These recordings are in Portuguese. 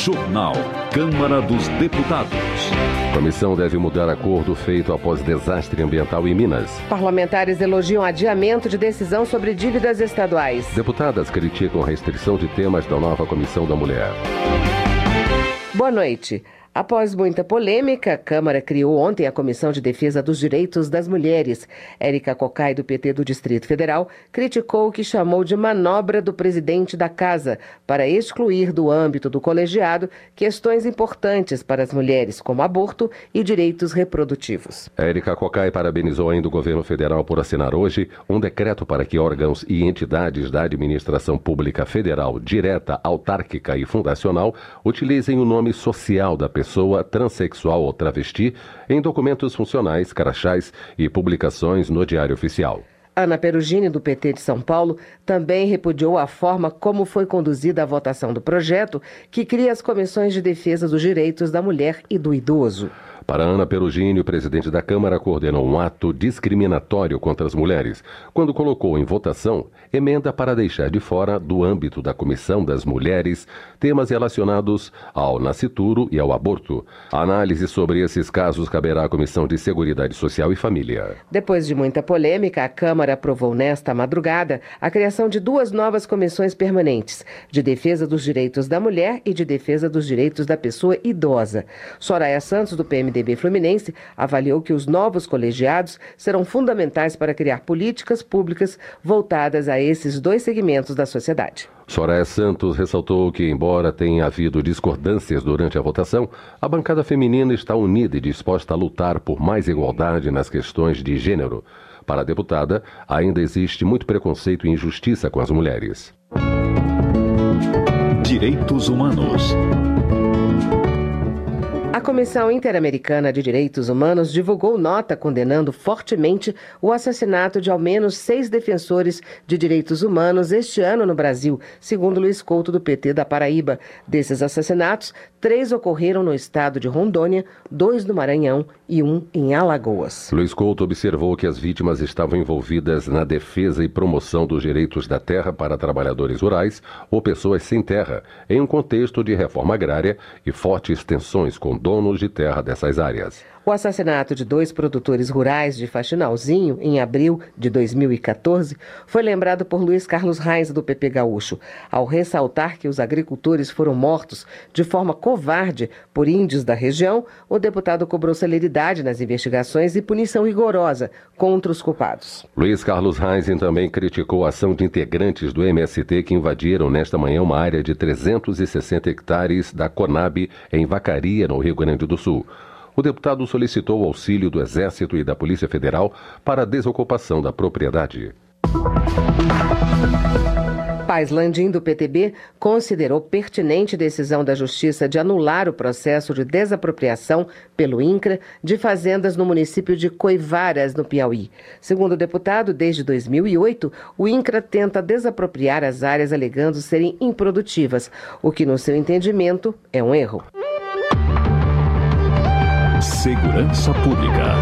Jornal Câmara dos Deputados. Comissão deve mudar acordo feito após desastre ambiental em Minas. Parlamentares elogiam adiamento de decisão sobre dívidas estaduais. Deputadas criticam restrição de temas da nova Comissão da Mulher. Boa noite. Após muita polêmica, a Câmara criou ontem a Comissão de Defesa dos Direitos das Mulheres. Érica Cocai, do PT do Distrito Federal, criticou o que chamou de manobra do presidente da Casa para excluir do âmbito do colegiado questões importantes para as mulheres, como aborto e direitos reprodutivos. Érica Cocai parabenizou ainda o governo federal por assinar hoje um decreto para que órgãos e entidades da administração pública federal, direta, autárquica e fundacional utilizem o nome social da pessoa transexual ou travesti em documentos funcionais, crachás e publicações no Diário Oficial. Ana Perugini, do PT de São Paulo, também repudiou a forma como foi conduzida a votação do projeto que cria as comissões de defesa dos direitos da mulher e do idoso. Para Ana Perugini, o presidente da Câmara coordenou um ato discriminatório contra as mulheres, quando colocou em votação emenda para deixar de fora do âmbito da Comissão das Mulheres temas relacionados ao nascituro e ao aborto. A análise sobre esses casos caberá à Comissão de Seguridade Social e Família. Depois de muita polêmica, a Câmara aprovou nesta madrugada a criação de 2 novas comissões permanentes, de defesa dos direitos da mulher e de defesa dos direitos da pessoa idosa. Soraya Santos, do PMDB Fluminense, avaliou que os novos colegiados serão fundamentais para criar políticas públicas voltadas a esses 2 segmentos da sociedade. Soraya Santos ressaltou que, embora tenha havido discordâncias durante a votação, a bancada feminina está unida e disposta a lutar por mais igualdade nas questões de gênero. Para a deputada, ainda existe muito preconceito e injustiça com as mulheres. Direitos Humanos. A Comissão Interamericana de Direitos Humanos divulgou nota condenando fortemente o assassinato de ao menos 6 defensores de direitos humanos este ano no Brasil, segundo Luiz Couto, do PT da Paraíba. Desses assassinatos, 3 ocorreram no estado de Rondônia, 2 no Maranhão e 1 em Alagoas. Luiz Couto observou que as vítimas estavam envolvidas na defesa e promoção dos direitos da terra para trabalhadores rurais ou pessoas sem terra, em um contexto de reforma agrária e fortes tensões com donos de terra dessas áreas. O assassinato de 2 produtores rurais de Faxinalzinho, em abril de 2014, foi lembrado por Luiz Carlos Reis, do PP Gaúcho, ao ressaltar que os agricultores foram mortos de forma covarde por índios da região. O deputado cobrou celeridade nas investigações e punição rigorosa contra os culpados. Luiz Carlos Reis também criticou a ação de integrantes do MST que invadiram nesta manhã uma área de 360 hectares da Conab em Vacaria, no Rio Grande do Sul. O deputado solicitou o auxílio do Exército e da Polícia Federal para a desocupação da propriedade. Paz Landim, do PTB, considerou pertinente decisão da Justiça de anular o processo de desapropriação pelo INCRA de fazendas no município de Coivaras, no Piauí. Segundo o deputado, desde 2008, o INCRA tenta desapropriar as áreas alegando serem improdutivas, o que, no seu entendimento, é um erro. Segurança Pública.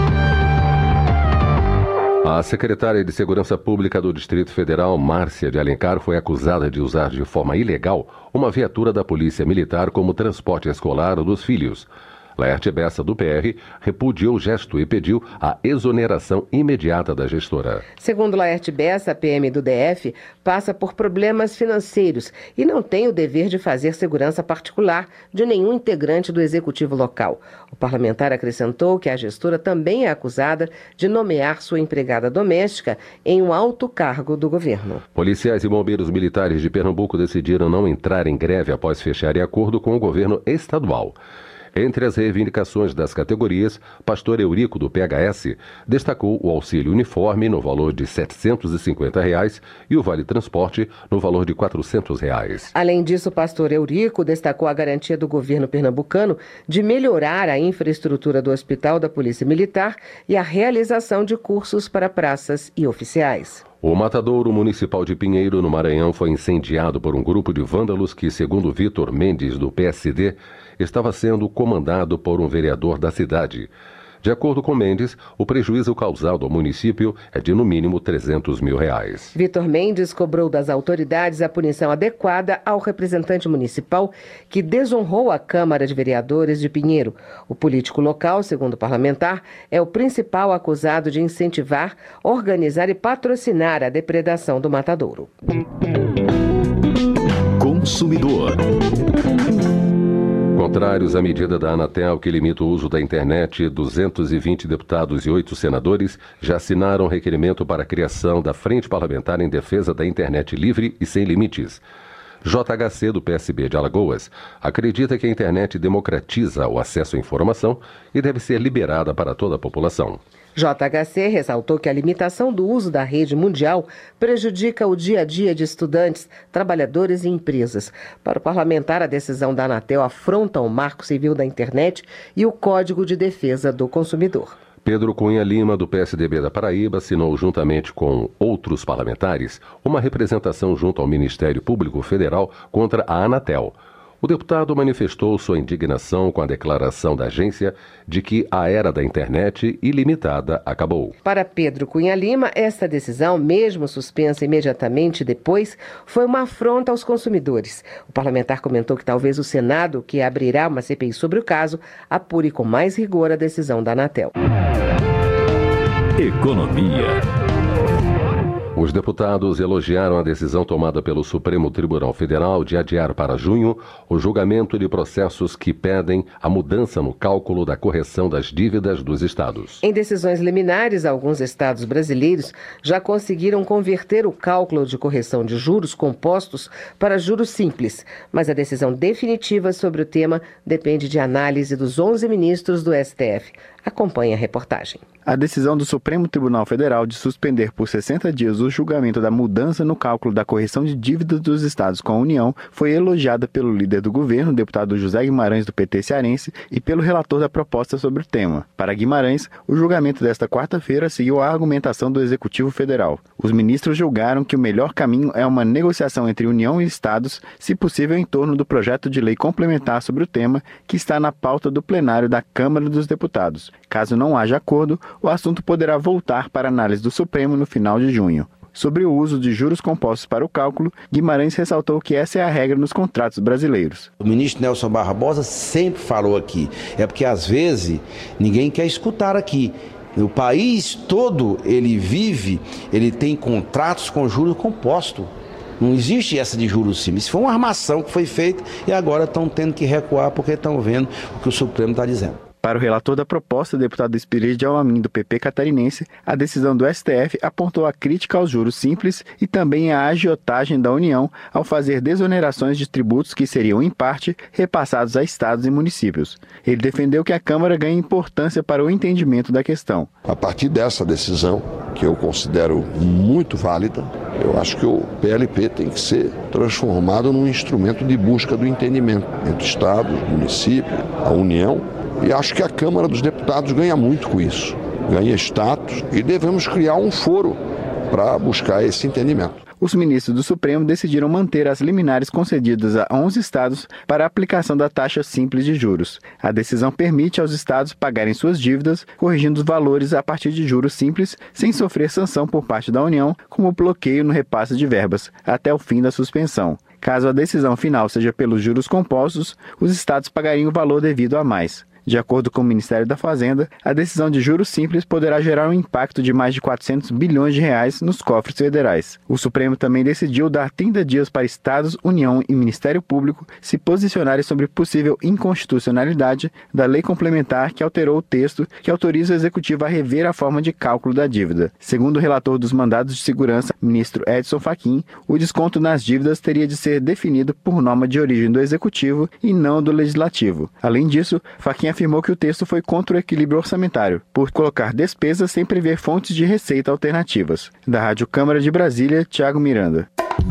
A secretária de Segurança Pública do Distrito Federal, Márcia de Alencar, foi acusada de usar de forma ilegal uma viatura da Polícia Militar como transporte escolar dos filhos. Laerte Bessa, do PR, repudiou o gesto e pediu a exoneração imediata da gestora. Segundo Laerte Bessa, a PM do DF passa por problemas financeiros e não tem o dever de fazer segurança particular de nenhum integrante do executivo local. O parlamentar acrescentou que a gestora também é acusada de nomear sua empregada doméstica em um alto cargo do governo. Policiais e bombeiros militares de Pernambuco decidiram não entrar em greve após fecharem acordo com o governo estadual. Entre as reivindicações das categorias, Pastor Eurico, do PHS, destacou o auxílio uniforme no valor de R$ 750 e o Vale Transporte no valor de R$ 400. Além disso, Pastor Eurico destacou a garantia do governo pernambucano de melhorar a infraestrutura do Hospital da Polícia Militar e a realização de cursos para praças e oficiais. O matadouro municipal de Pinheiro, no Maranhão, foi incendiado por um grupo de vândalos que, segundo Vitor Mendes, do PSD, estava sendo comandado por um vereador da cidade. De acordo com Mendes, o prejuízo causado ao município é de no mínimo R$300 mil. Vitor Mendes cobrou das autoridades a punição adequada ao representante municipal que desonrou a Câmara de Vereadores de Pinheiro. O político local, segundo o parlamentar, é o principal acusado de incentivar, organizar e patrocinar a depredação do matadouro. Consumidor. Contrários à medida da Anatel que limita o uso da internet, 220 deputados e 8 senadores já assinaram requerimento para a criação da Frente Parlamentar em Defesa da Internet Livre e Sem Limites. JHC, do PSB de Alagoas, acredita que a internet democratiza o acesso à informação e deve ser liberada para toda a população. JHC ressaltou que a limitação do uso da rede mundial prejudica o dia a dia de estudantes, trabalhadores e empresas. Para o parlamentar, a decisão da Anatel afronta o Marco Civil da Internet e o Código de Defesa do Consumidor. Pedro Cunha Lima, do PSDB da Paraíba, assinou juntamente com outros parlamentares uma representação junto ao Ministério Público Federal contra a Anatel. O deputado manifestou sua indignação com a declaração da agência de que a era da internet ilimitada acabou. Para Pedro Cunha Lima, esta decisão, mesmo suspensa imediatamente depois, foi uma afronta aos consumidores. O parlamentar comentou que talvez o Senado, que abrirá uma CPI sobre o caso, apure com mais rigor a decisão da Anatel. Economia. Os deputados elogiaram a decisão tomada pelo Supremo Tribunal Federal de adiar para junho o julgamento de processos que pedem a mudança no cálculo da correção das dívidas dos estados. Em decisões liminares, alguns estados brasileiros já conseguiram converter o cálculo de correção de juros compostos para juros simples, mas a decisão definitiva sobre o tema depende de análise dos 11 ministros do STF. Acompanhe a reportagem. A decisão do Supremo Tribunal Federal de suspender por 60 dias o julgamento da mudança no cálculo da correção de dívidas dos estados com a União foi elogiada pelo líder do governo, deputado José Guimarães, do PT cearense, e pelo relator da proposta sobre o tema. Para Guimarães, o julgamento desta quarta-feira seguiu a argumentação do Executivo Federal. Os ministros julgaram que o melhor caminho é uma negociação entre União e estados, se possível em torno do projeto de lei complementar sobre o tema, que está na pauta do plenário da Câmara dos Deputados. Caso não haja acordo, o assunto poderá voltar para análise do Supremo no final de junho. Sobre o uso de juros compostos para o cálculo, Guimarães ressaltou que essa é a regra nos contratos brasileiros. O ministro Nelson Barbosa sempre falou aqui, é porque às vezes ninguém quer escutar aqui. O país todo ele tem contratos com juros compostos. Não existe essa de juros simples. Isso foi uma armação que foi feita e agora estão tendo que recuar porque estão vendo o que o Supremo está dizendo. Para o relator da proposta, deputado Espírito de Alamin, do PP catarinense, a decisão do STF apontou a crítica aos juros simples e também a agiotagem da União ao fazer desonerações de tributos que seriam, em parte, repassados a estados e municípios. Ele defendeu que a Câmara ganhe importância para o entendimento da questão. A partir dessa decisão, que eu considero muito válida, eu acho que o PLP tem que ser transformado num instrumento de busca do entendimento entre Estado, município, a União. E acho que a Câmara dos Deputados ganha muito com isso, ganha status e devemos criar um foro para buscar esse entendimento. Os ministros do Supremo decidiram manter as liminares concedidas a 11 estados para a aplicação da taxa simples de juros. A decisão permite aos estados pagarem suas dívidas, corrigindo os valores a partir de juros simples, sem sofrer sanção por parte da União, como bloqueio no repasse de verbas, até o fim da suspensão. Caso a decisão final seja pelos juros compostos, os estados pagariam o valor devido a mais. De acordo com o Ministério da Fazenda, a decisão de juros simples poderá gerar um impacto de mais de 400 bilhões de reais nos cofres federais. O Supremo também decidiu dar 30 dias para Estados, União e Ministério Público se posicionarem sobre possível inconstitucionalidade da lei complementar que alterou o texto que autoriza o Executivo a rever a forma de cálculo da dívida. Segundo o relator dos mandados de segurança, ministro Edson Fachin, o desconto nas dívidas teria de ser definido por norma de origem do Executivo e não do Legislativo. Além disso, Fachin afirmou que o texto foi contra o equilíbrio orçamentário, por colocar despesas sem prever fontes de receita alternativas. Da Rádio Câmara de Brasília, Tiago Miranda.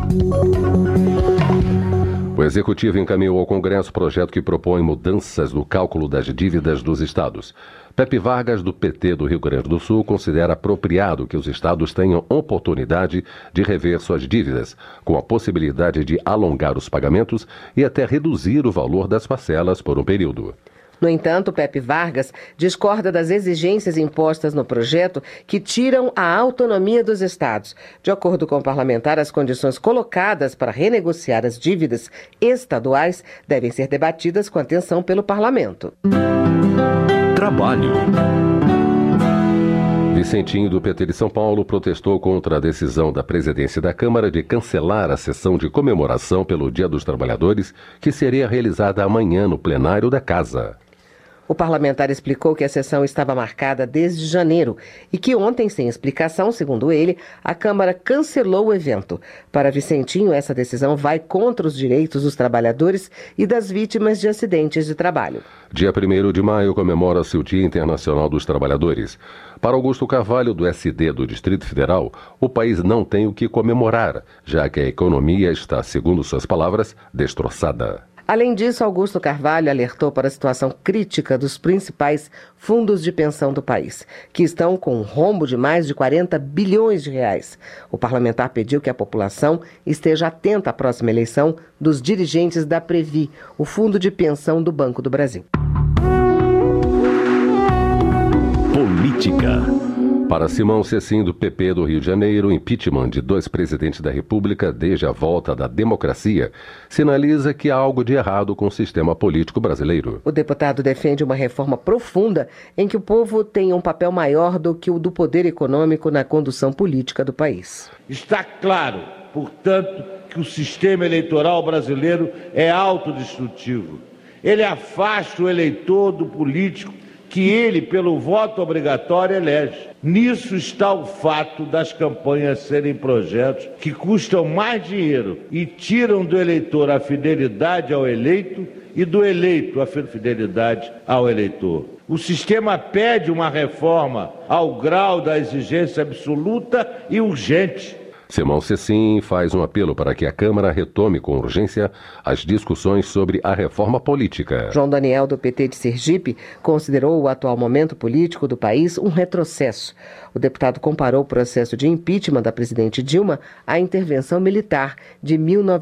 O Executivo encaminhou ao Congresso o projeto que propõe mudanças no cálculo das dívidas dos estados. Pepe Vargas, do PT do Rio Grande do Sul, considera apropriado que os estados tenham oportunidade de rever suas dívidas, com a possibilidade de alongar os pagamentos e até reduzir o valor das parcelas por um período. No entanto, Pepe Vargas discorda das exigências impostas no projeto que tiram a autonomia dos estados. De acordo com o parlamentar, as condições colocadas para renegociar as dívidas estaduais devem ser debatidas com atenção pelo parlamento. Trabalho. Vicentinho, do PT de São Paulo, protestou contra a decisão da presidência da Câmara de cancelar a sessão de comemoração pelo Dia dos Trabalhadores, que seria realizada amanhã no plenário da Casa. O parlamentar explicou que a sessão estava marcada desde janeiro e que ontem, sem explicação, segundo ele, a Câmara cancelou o evento. Para Vicentinho, essa decisão vai contra os direitos dos trabalhadores e das vítimas de acidentes de trabalho. Dia 1º de maio comemora-se o Dia Internacional dos Trabalhadores. Para Augusto Carvalho, do SD do Distrito Federal, o país não tem o que comemorar, já que a economia está, segundo suas palavras, destroçada. Além disso, Augusto Carvalho alertou para a situação crítica dos principais fundos de pensão do país, que estão com um rombo de mais de 40 bilhões de reais. O parlamentar pediu que a população esteja atenta à próxima eleição dos dirigentes da Previ, o fundo de pensão do Banco do Brasil. Política. Para Simão Cecim, do PP do Rio de Janeiro, o impeachment de 2 presidentes da República desde a volta da democracia sinaliza que há algo de errado com o sistema político brasileiro. O deputado defende uma reforma profunda em que o povo tenha um papel maior do que o do poder econômico na condução política do país. Está claro, portanto, que o sistema eleitoral brasileiro é autodestrutivo. Ele afasta o eleitor do político que ele, pelo voto obrigatório, elege. Nisso está o fato das campanhas serem projetos que custam mais dinheiro e tiram do eleitor a fidelidade ao eleito e do eleito a fidelidade ao eleitor. O sistema pede uma reforma ao grau da exigência absoluta e urgente. Simão Cecim faz um apelo para que a Câmara retome com urgência as discussões sobre a reforma política. João Daniel, do PT de Sergipe, considerou o atual momento político do país um retrocesso. O deputado comparou o processo de impeachment da presidente Dilma à intervenção militar de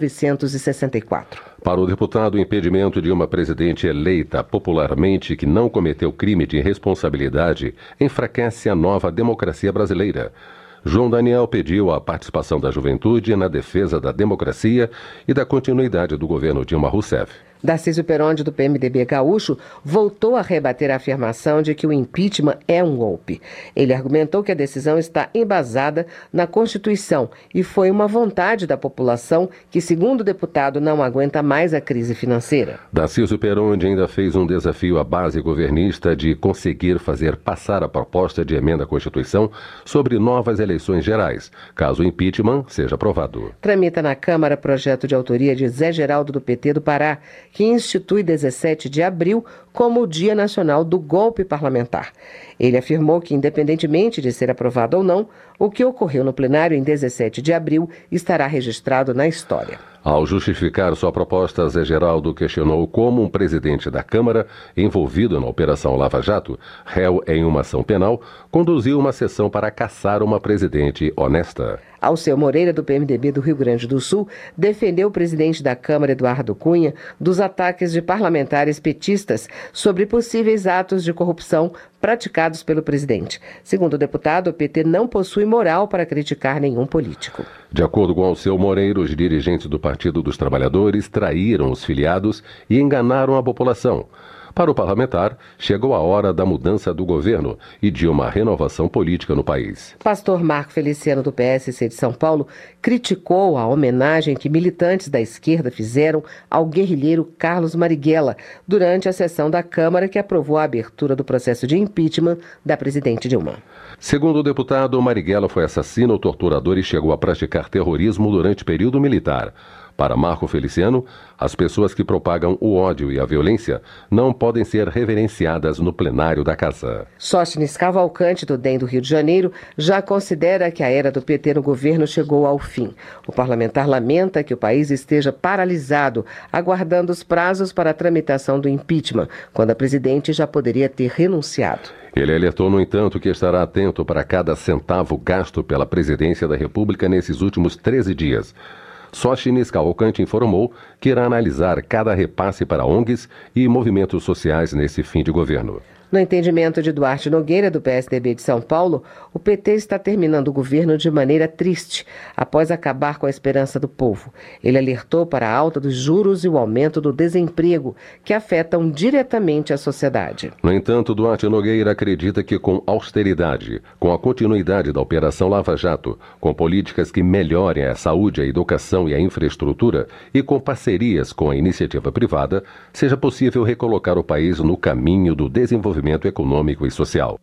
1964. Para o deputado, o impedimento de uma presidente eleita popularmente que não cometeu crime de irresponsabilidade enfraquece a nova democracia brasileira. João Daniel pediu a participação da juventude na defesa da democracia e da continuidade do governo Dilma Rousseff. Darcísio Peronde, do PMDB gaúcho, voltou a rebater a afirmação de que o impeachment é um golpe. Ele argumentou que a decisão está embasada na Constituição e foi uma vontade da população que, segundo o deputado, não aguenta mais a crise financeira. Darcísio Peronde ainda fez um desafio à base governista de conseguir fazer passar a proposta de emenda à Constituição sobre novas eleições gerais, caso o impeachment seja aprovado. Tramita na Câmara projeto de autoria de Zé Geraldo, do PT do Pará, que institui 17 de abril como o Dia Nacional do Golpe Parlamentar. Ele afirmou que, independentemente de ser aprovado ou não, o que ocorreu no plenário em 17 de abril estará registrado na história. Ao justificar sua proposta, Zé Geraldo questionou como um presidente da Câmara, envolvido na Operação Lava Jato, réu em uma ação penal, conduziu uma sessão para caçar uma presidente honesta. Alceu Moreira, do PMDB do Rio Grande do Sul, defendeu o presidente da Câmara, Eduardo Cunha, dos ataques de parlamentares petistas sobre possíveis atos de corrupção praticados pelo presidente. Segundo o deputado, o PT não possui moral para criticar nenhum político. De acordo com Alceu Moreira, os dirigentes do Partido dos Trabalhadores traíram os filiados e enganaram a população. Para o parlamentar, chegou a hora da mudança do governo e de uma renovação política no país. Pastor Marco Feliciano, do PSC de São Paulo, criticou a homenagem que militantes da esquerda fizeram ao guerrilheiro Carlos Marighella durante a sessão da Câmara que aprovou a abertura do processo de impeachment da presidente Dilma. Segundo o deputado, Marighella foi assassino, torturador e chegou a praticar terrorismo durante o período militar. Para Marco Feliciano, as pessoas que propagam o ódio e a violência não podem ser reverenciadas no plenário da Casa. Sóstenes Cavalcante, do DEM do Rio de Janeiro, já considera que a era do PT no governo chegou ao fim. O parlamentar lamenta que o país esteja paralisado, aguardando os prazos para a tramitação do impeachment, quando a presidente já poderia ter renunciado. Ele alertou, no entanto, que estará atento para cada centavo gasto pela presidência da República nesses últimos 13 dias. Sóstenes Cavalcante informou que irá analisar cada repasse para ONGs e movimentos sociais nesse fim de governo. No entendimento de Duarte Nogueira, do PSDB de São Paulo, o PT está terminando o governo de maneira triste, após acabar com a esperança do povo. Ele alertou para a alta dos juros e o aumento do desemprego, que afetam diretamente a sociedade. No entanto, Duarte Nogueira acredita que com austeridade, com a continuidade da Operação Lava Jato, com políticas que melhorem a saúde, a educação e a infraestrutura e com parcerias com a iniciativa privada, seja possível recolocar o país no caminho do desenvolvimento econômico e social.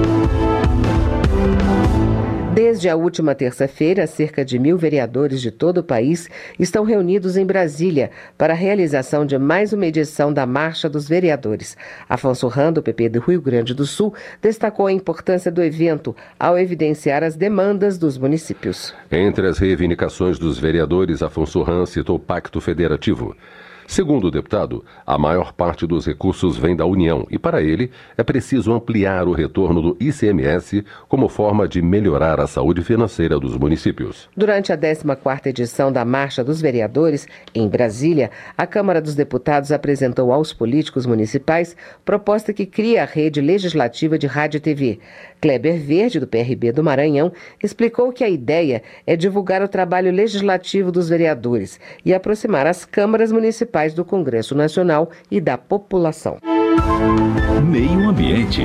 Desde a última terça-feira, cerca de 1.000 vereadores de todo o país estão reunidos em Brasília para a realização de mais uma edição da Marcha dos Vereadores. Afonso Ram, do PP do Rio Grande do Sul, destacou a importância do evento ao evidenciar as demandas dos municípios. Entre as reivindicações dos vereadores, Afonso Ram citou o Pacto Federativo. Segundo o deputado, a maior parte dos recursos vem da União e, para ele, é preciso ampliar o retorno do ICMS como forma de melhorar a saúde financeira dos municípios. Durante a 14ª edição da Marcha dos Vereadores, em Brasília, a Câmara dos Deputados apresentou aos políticos municipais proposta que cria a rede legislativa de rádio e TV. Kleber Verde, do PRB do Maranhão, explicou que a ideia é divulgar o trabalho legislativo dos vereadores e aproximar as câmaras municipais do Congresso Nacional e da população. Meio Ambiente.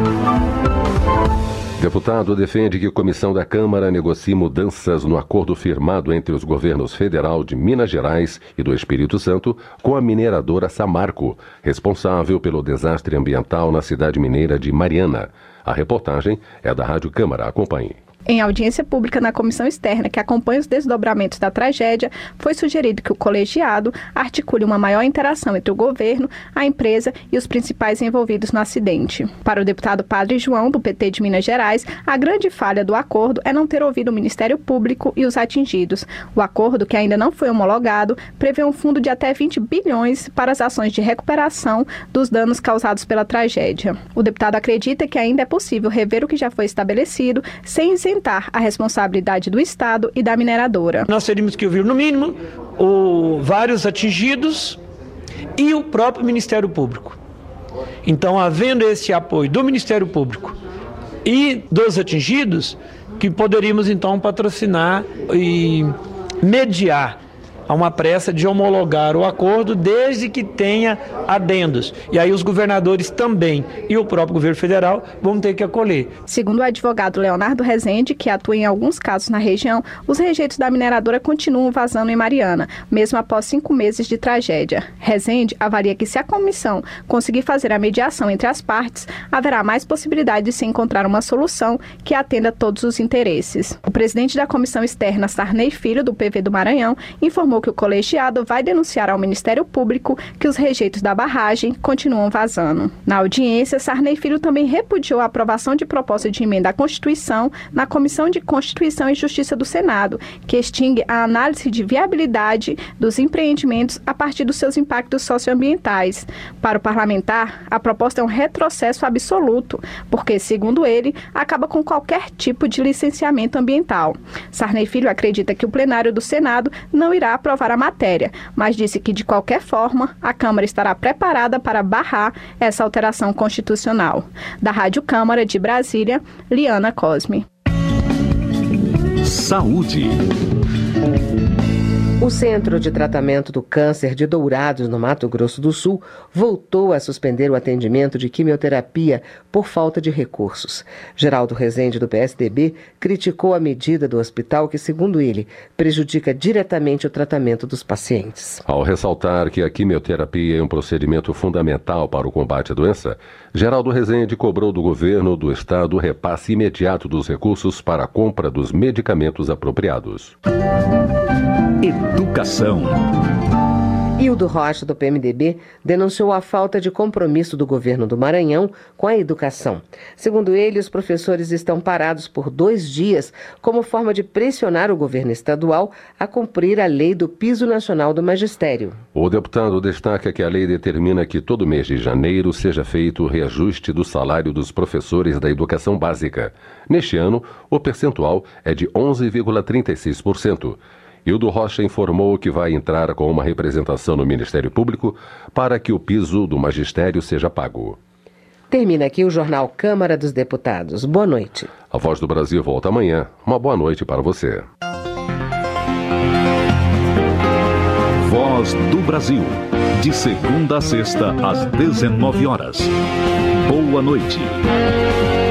Deputado defende que a comissão da Câmara negocie mudanças no acordo firmado entre os governos federal de Minas Gerais e do Espírito Santo com a mineradora Samarco, responsável pelo desastre ambiental na cidade mineira de Mariana. A reportagem é da Rádio Câmara. Acompanhe. Em audiência pública na comissão externa que acompanha os desdobramentos da tragédia, foi sugerido que o colegiado articule uma maior interação entre o governo, a empresa e os principais envolvidos no acidente. Para o deputado Padre João, do PT de Minas Gerais, a grande falha do acordo é não ter ouvido o Ministério Público e os atingidos. O acordo, que ainda não foi homologado, prevê um fundo de até 20 bilhões para as ações de recuperação dos danos causados pela tragédia. O deputado acredita que ainda é possível rever o que já foi estabelecido sem isentar a responsabilidade do Estado e da mineradora. Nós teríamos que ouvir, no mínimo, vários atingidos e o próprio Ministério Público. Então, havendo esse apoio do Ministério Público e dos atingidos, que poderíamos, então, patrocinar e mediar a uma pressa de homologar o acordo desde que tenha adendos. E aí os governadores também e o próprio governo federal vão ter que acolher. Segundo o advogado Leonardo Rezende, que atua em alguns casos na região, os rejeitos da mineradora continuam vazando em Mariana, mesmo após 5 meses de tragédia. Rezende avalia que se a comissão conseguir fazer a mediação entre as partes, haverá mais possibilidade de se encontrar uma solução que atenda todos os interesses. O presidente da comissão externa, Sarney Filho, do PV do Maranhão, informou que o colegiado vai denunciar ao Ministério Público que os rejeitos da barragem continuam vazando. Na audiência, Sarney Filho também repudiou a aprovação de proposta de emenda à Constituição na Comissão de Constituição e Justiça do Senado, que extingue a análise de viabilidade dos empreendimentos a partir dos seus impactos socioambientais. Para o parlamentar, a proposta é um retrocesso absoluto, porque, segundo ele, acaba com qualquer tipo de licenciamento ambiental. Sarney Filho acredita que o plenário do Senado não irá aprovar a matéria, mas disse que, de qualquer forma, a Câmara estará preparada para barrar essa alteração constitucional. Da Rádio Câmara de Brasília, Liana Cosme. Saúde. O Centro de Tratamento do Câncer de Dourados, no Mato Grosso do Sul, voltou a suspender o atendimento de quimioterapia por falta de recursos. Geraldo Rezende, do PSDB, criticou a medida do hospital que, segundo ele, prejudica diretamente o tratamento dos pacientes. Ao ressaltar que a quimioterapia é um procedimento fundamental para o combate à doença, Geraldo Rezende cobrou do governo do estado o repasse imediato dos recursos para a compra dos medicamentos apropriados. Educação. Hildo Rocha, do PMDB, denunciou a falta de compromisso do governo do Maranhão com a educação. Segundo ele, os professores estão parados por 2 dias como forma de pressionar o governo estadual a cumprir a lei do Piso Nacional do Magistério. O deputado destaca que a lei determina que todo mês de janeiro seja feito o reajuste do salário dos professores da educação básica. Neste ano, o percentual é de 11,36%. Hildo Rocha informou que vai entrar com uma representação no Ministério Público para que o piso do magistério seja pago. Termina aqui o Jornal Câmara dos Deputados. Boa noite. A Voz do Brasil volta amanhã. Uma boa noite para você. Voz do Brasil. De segunda a sexta, às 19 horas. Boa noite.